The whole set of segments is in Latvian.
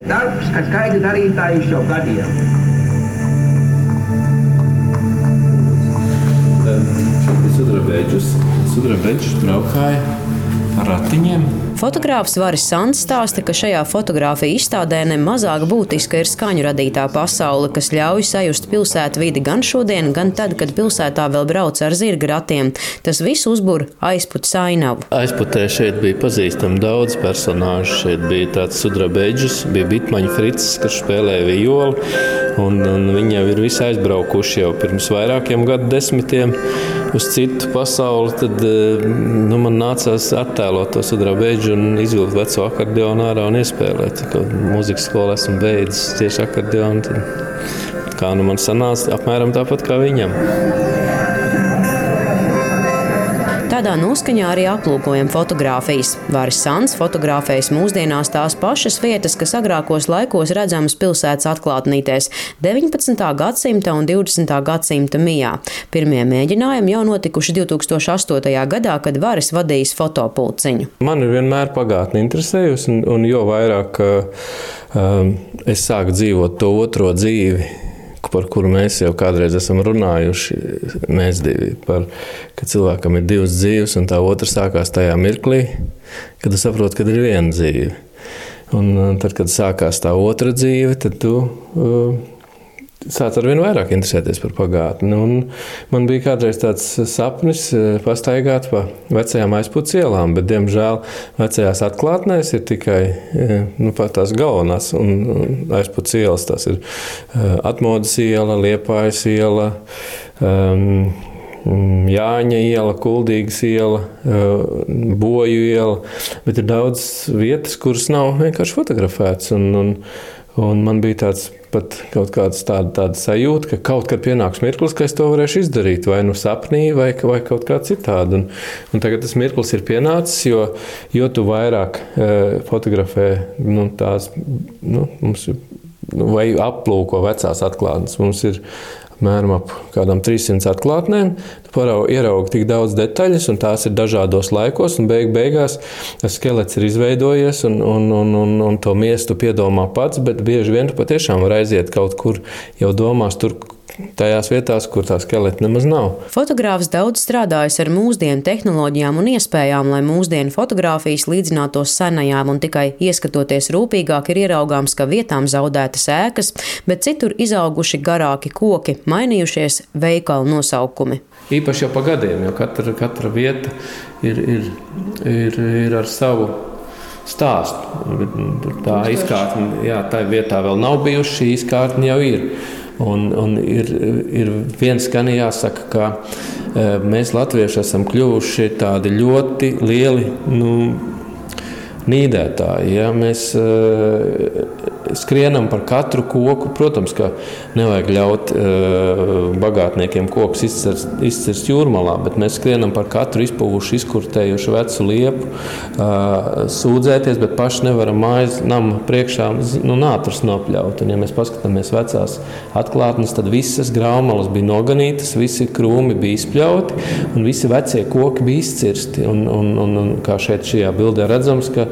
Darbs, kas skaidri darītājs jau gadiem. Sudrabeģis braukāja ar ratiņiem. Fotogrāfs Varis Sants stāsta, ka šajā fotogrāfija izstādē nemazāk būtiska ir skaņu radītā pasaule, kas ļauj sajust pilsētu vidi gan šodien, gan tad, kad pilsētā vēl brauc ar zirga ratiem. Tas viss uzbur Aizputes ainavu. Aizputē šeit bija pazīstami daudz personāžu. Šeit bija tāds Sudrabeģis, bija Bitmaņa Fricis, kas spēlēja vijoli, un viņi jau ir visi aizbraukuši jau pirms vairākiem gadu desmitiem uz citu pasauli. Tad man nācās attēlot to Sudrabeģi un izvilkt veco akordeonu ārā un iespēlēt. Kad mūzikas skolā esmu beidzis tieši akordeonu, tad kā man sanāca apmēram tāpat kā viņam. Tādā noskaņā arī aplūkojam fotogrāfijas. Varis Sants fotografējas mūsdienās tās pašas vietas, kas agrākos laikos redzamas pilsētas atklātnītēs 19. gadsimta un 20. gadsimta mijā. Pirmie mēģinājumi jau notikuši 2008. gadā, kad Varis vadījis fotopulciņu. Man ir vienmēr pagātne interesējusi, un jo vairāk es sāku dzīvot to otro dzīvi, par kuru mēs jau kādreiz esam runājuši, mēs divi, ka cilvēkam ir divas dzīves, un tā otra sākās tajā mirklī, kad tu saproti, ka ir viena dzīve. Un tad, kad sākās tā otra dzīve, tad tu sāc ar vien vairāk interesēties par pagātni. Un man bija kādreiz tāds sapnis pastaigāt pa vecajām Aizputes ielām, bet, diemžēl, vecajās atklātnēs ir tikai tās galvenās. Un Aizputes ielas tās ir Atmodas iela, Liepājas iela, Jāņa iela, Kuldīgas iela, Boju iela, bet ir daudz vietas, kuras nav vienkārši fotografētas. Un man bija tāds pat kaut kāds tāda sajūta, ka kaut kad pienāks mirklis, ka es to varēšu izdarīt, vai nu sapnī, vai kaut kā citādi. Un tagad tas mirklis ir pienācis, jo tu vairāk fotografē vai aplūko vecās atklātnes. Mums ir apmēram ap kādām 300 atklātnēm. Tu ieraugi tik daudz detaļas, un tās ir dažādos laikos, un beigās tas skelets ir izveidojies, un to miestu piedomā pats, bet bieži vien tu patiešām var aiziet kaut kur jau domās tur, tajās vietās, kur tā skeleta nemaz nav. Fotogrāfs daudz strādājis ar mūsdienu tehnoloģijām un iespējām, lai mūsdienu fotogrāfijas līdzinātos senajām, un tikai ieskatoties rūpīgāk ir ieraugāms, ka vietām zaudētas ēkas, bet citur izauguši garāki koki, mainījušies veikalu nosaukumi. Īpaši jau pa gadiem, jo katra vieta ir ar savu stāstu. Tā izkārtne, tā vietā vēl nav bijuši, šī izkārtne jau ir. Un ir viens gan jāsaka, ka mēs latvieši esam kļuvuši tādi ļoti lieli nīdētāji. Ja? Mēs skrienam par katru koku. Protams, ka nevajag ļaut bagātniekiem kokus izcirst jūrmalā, bet mēs skrienam par katru izpūvušu, izkurtējušu vecu liepu, sūdzēties, bet paši nevaram mājas nama priekšā nātras nopļaut. Un, ja mēs paskatāmies vecās atklātnes, tad visas graumalas bija noganītas, visi krūmi bija izpļauti un visi vecie koki bija izcirsti. Un kā šeit šajā bildē redzams, ka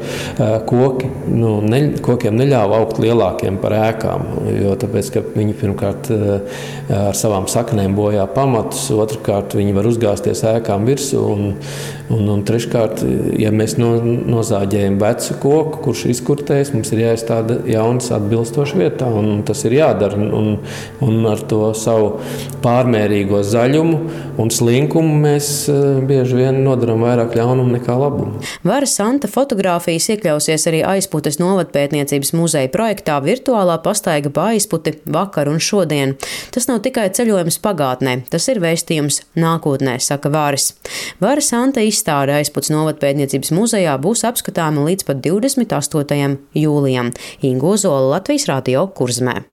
kokiem neļāva augt lielākiem par ēkām, jo tāpēc, ka viņi pirmkārt ar savām saknēm bojā pamatus, otrkārt viņi var uzgāzties ēkām virsū, un treškārt, ja mēs nozāģējam vecu koku, kurš izkurtējas, mums ir jāizstāda jauns atbilstoši vietā, un tas ir jādara, un ar to savu pārmērīgo zaļumu un slinkumu mēs bieži vien nodaram vairāk ļaunumu nekā labumu. Varis Santa fotogrāfijas iekļausies arī Aizputes novadpētniecības muzeja projektā Virtuālā pastaiga pa Aizputi vakar un šodien. Tas nav tikai ceļojums pagātnē, tas ir vēstījums nākotnē, saka Varis. Varis Santa izstāde Aizputes novadpētniecības muzejā būs apskatāma līdz pat 28. jūlijam. Inga Ozola, Latvijas Radio, Kurzemē.